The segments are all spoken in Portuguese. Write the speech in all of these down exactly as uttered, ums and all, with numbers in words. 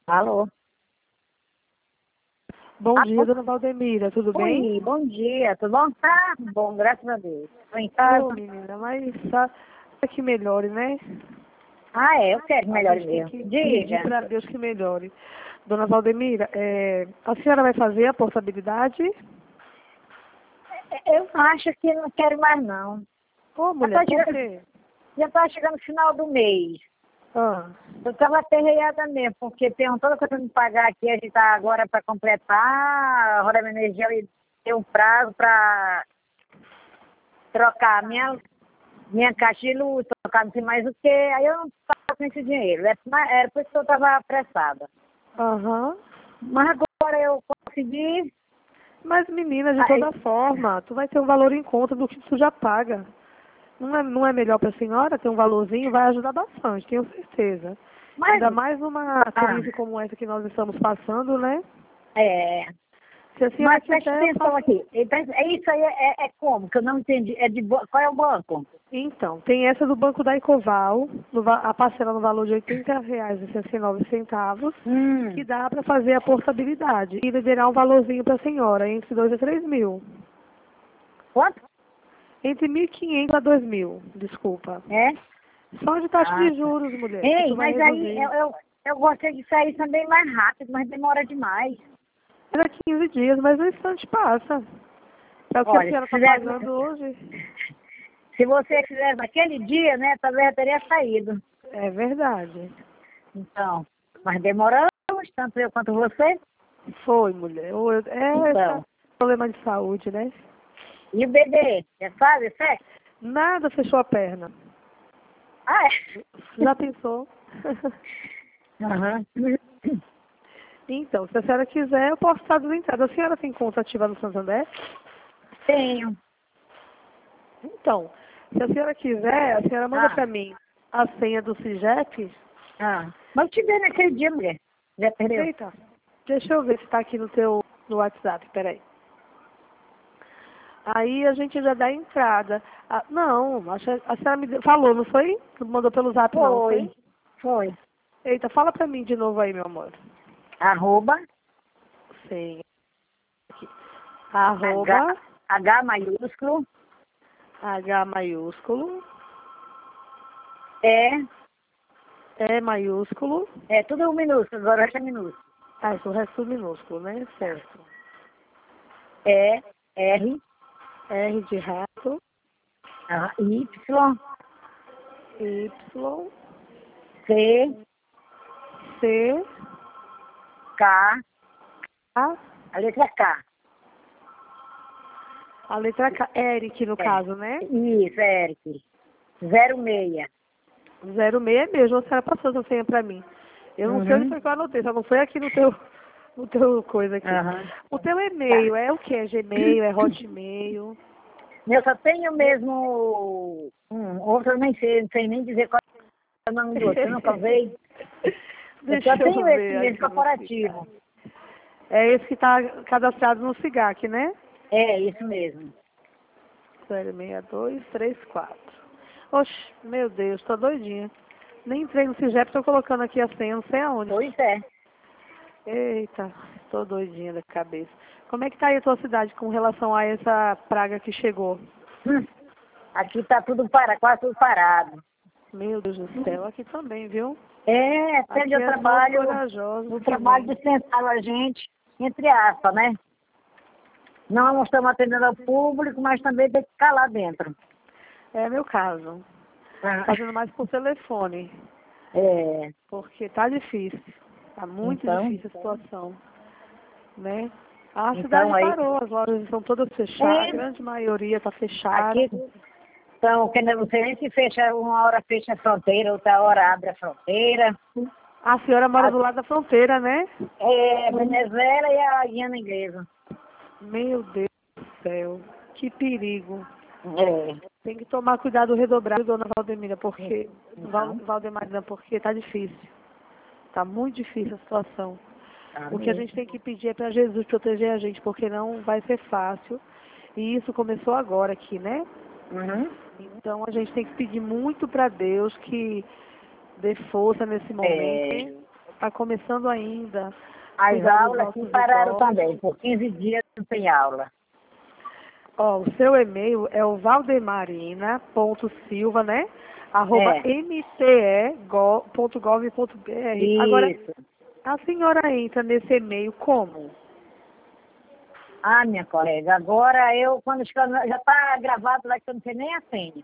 Alô? Bom Alô? dia, dona Valdemira, tudo bem? Oi, bom dia, tudo bom? Tá bom, graças a Deus. Tô em casa. Ô, menina, mas sabe que melhore, né? Ah, é, eu quero que A melhore gente tem mesmo. que pedir Diga. para Deus que melhore. Dona Valdemira, é, a senhora vai fazer a portabilidade? Eu acho que não quero mais, não. Ô, Já mulher, tá por chegando, quê? já tá chegando o final do mês. Ah, Eu tava aperreada mesmo, porque tem toda coisa para me pagar aqui, a gente tá agora para completar, a Roda da Energia e tem um prazo para trocar a minha, minha caixa de luz, trocar não sei mais o que, aí eu não estava com esse dinheiro. Era era por isso que eu estava apressada. aham. Mas agora eu consegui. Mas, menina, de Aí, toda forma, tu vai ter um valor em conta do que tu já paga. Não é, não é melhor para a senhora ter um valorzinho? Vai ajudar bastante, tenho certeza. mas, Ainda mais numa ah, crise como essa que nós estamos passando, né? é, Se a senhora mas preste quiser, eu atenção faço. aqui. Então, é isso aí, é, é como? Que eu não entendi. É de, bo- qual é o banco? Então, tem essa do Banco da Ecoval, no va- a parcela no valor de oitenta reais e sessenta e nove centavos, que Hum, dá para fazer a portabilidade e liberar um valorzinho para a senhora, entre dois a três mil. quanto? Entre mil e quinhentos a dois mil, desculpa. É? Só de taxa Ah, de tá. juros, mulher, que Ei, tu vai mas aí reduzir. eu, eu, eu gostaria de sair também mais rápido, mas demora demais. Era quinze dias, mas no instante passa. É o que a Olha, senhora se está fizesse, pagando hoje. se você fizesse naquele dia, né, talvez eu teria saído. É verdade. Então, mas demoramos, tanto eu quanto você. Foi, mulher. Ou eu- É esse Então, problema de saúde, né? e o bebê? Já sabe, sexo? Nada fechou a perna. Ah, é? Já pensou? Aham. Então, se a senhora quiser, eu posso estar dando entrada. A senhora tem conta ativa no Santander? Tenho. Então, se a senhora quiser, a senhora manda Ah, para mim a senha do CIGEP. ah. Mas eu te dei naquele dia, mulher. Já perdeu? Eita, deixa eu ver se está aqui no teu no WhatsApp, peraí. Aí a gente já dá entrada. Ah, não, acho, a senhora me deu- falou, não foi? Não mandou pelo zap, não, Foi. foi? Foi. Eita, fala para mim de novo aí, meu amor. Arroba Senha. H, Arroba H maiúsculo H maiúsculo, E, E maiúsculo. é tudo minúsculo, agora é minúsculo. Ah, isso o resto minúsculo, né? Certo. E, R, R de rato, ah, Y, Y, C, C, K, A, a letra K. a letra K, Eric no É. caso, né? Isso, é Eric. Zero seis. Zero meia mesmo, a senhora passou essa senha pra mim. Eu não sei onde Uhum. foi que eu anotei, só não foi aqui no teu, no teu coisa aqui. Aham. O teu Tá. e-mail é o que? É Gmail, é Hotmail? Eu só tenho mesmo um, outro eu nem sei, não sei nem dizer qual é o nome do outro, eu nunca usei. Eu só Deixa eu tenho esse ver mesmo aqui no corporativo. Cigac. É esse que tá cadastrado no Cigac, né? É, isso mesmo. zero seis dois três quatro. Oxe, meu Deus, tô doidinha. Nem entrei no CIGEP, tô colocando aqui a senha, não sei aonde. Pois é. Eita, tô doidinha da cabeça. Como é que tá aí a tua cidade com relação a essa praga que chegou? Hum. Aqui tá tudo parado, quase tudo parado. Meu Deus do céu, aqui também, viu? É, até onde Aqui eu é só os trabalho, corajosos o que trabalho vêm. dispensaram a gente, entre aspas, né? Não estamos atendendo ao público, mas também tem que ficar lá dentro. É meu caso. Ah, Fazendo mais por telefone, é, porque tá difícil. Tá muito então, difícil a situação, né? A então cidade aí, parou, as lojas estão todas fechadas, a é, grande maioria está fechada. aqui, então, que não sei nem se fecha, uma hora fecha a fronteira, outra hora abre a fronteira. A senhora mora A, do lado da fronteira, né? é, Venezuela e a Guiana Inglesa. Meu Deus do céu, que perigo. É, Tem que tomar cuidado redobrado, dona Valdemira, porque Val, então, Valdemarina, porque tá difícil. Tá muito difícil a situação. tá O que a gente mesmo. tem que pedir é para Jesus proteger a gente, porque não vai ser fácil. E isso começou agora aqui, né? Uhum. Então a gente tem que pedir muito para Deus que dê força nesse momento, É, né? Tá começando ainda. As Cuidar dos aulas aqui nossos pararam idosos. também, por quinze dias não tem aula. Ó, o seu e-mail é o valdemarina.silva, né? Arroba É, mte.gov.br. Agora, isso. a senhora entra nesse e-mail como? Ah, minha colega, agora eu, quando escrevo, já está gravado lá que eu não sei nem a senha.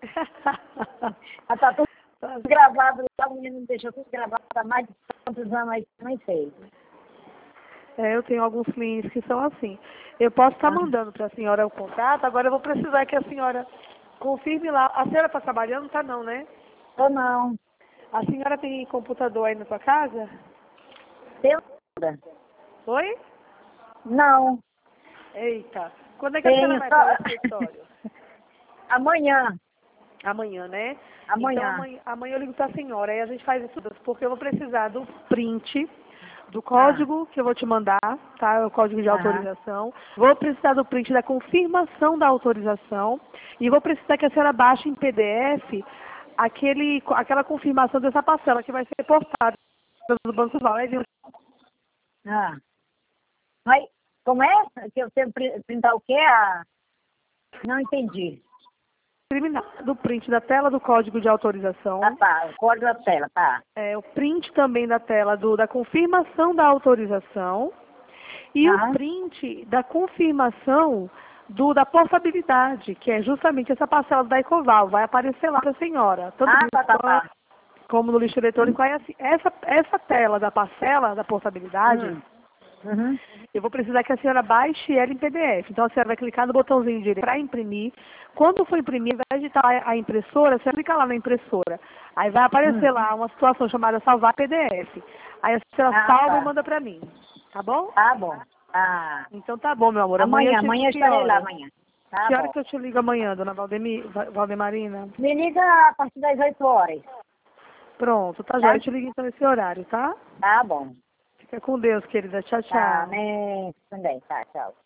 Já está tudo gravado lá, o menino me deixou tudo gravado há mais de tantos anos aí, que eu nem sei. É, eu tenho alguns clientes que são assim. Eu posso estar Ah, mandando para a senhora o contato, agora eu vou precisar que a senhora confirme lá. A senhora está trabalhando? Tá não, né? ou não, A senhora tem computador aí na sua casa? tem nada. Oi? Não, Eita. Quando é que a senhora tenho vai só para o escritório? amanhã, Amanhã, né? Então amanhã. amanhã, amanhã eu ligo para a senhora e a gente faz isso tudo, porque eu vou precisar do print do Ah, código que eu vou te mandar, tá? É o código de aham. autorização. Vou precisar do print da confirmação da autorização e vou precisar que a senhora baixe em P D F aquele, aquela confirmação dessa parcela que vai ser reportada do Banco Vale. Ah. Mas, como é? Que eu tenho que printar o quê? Ah, não entendi. Criminal do print da tela do código de Ah, autorização, tá, o código da tela, tá. é, o print também da tela do, da confirmação da autorização e o Aham. print da confirmação do, da portabilidade, que é justamente essa parcela da Ecoval. Vai aparecer lá para a senhora, tanto Ah, no tá, tá, spam tá. como no lixo eletrônico. Aí, assim, essa, essa tela da parcela da portabilidade, Hum. Uhum. eu vou precisar que a senhora baixe ela em P D F. Então, a senhora vai clicar no botãozinho direito para imprimir. Quando for imprimir, ao invés de estar a impressora, você clica lá na impressora. Aí vai aparecer Hum. lá uma situação chamada salvar P D F. Aí a senhora Ah, salva e tá. manda para mim. Tá bom? Tá bom. Ah. Então tá bom, meu amor. Amanhã eu Amanhã, te ligo amanhã eu que estarei lá hora? amanhã. Tá Que hora bom. que eu te ligo amanhã, dona Valdemi, Va- Valdemarina? Me liga a partir das oito horas. Pronto, tá já. Tá? Eu te ligo então nesse horário, tá? Tá bom. Fica com Deus, querida. Tchau, Tá, tchau. né? Também, tá, tchau.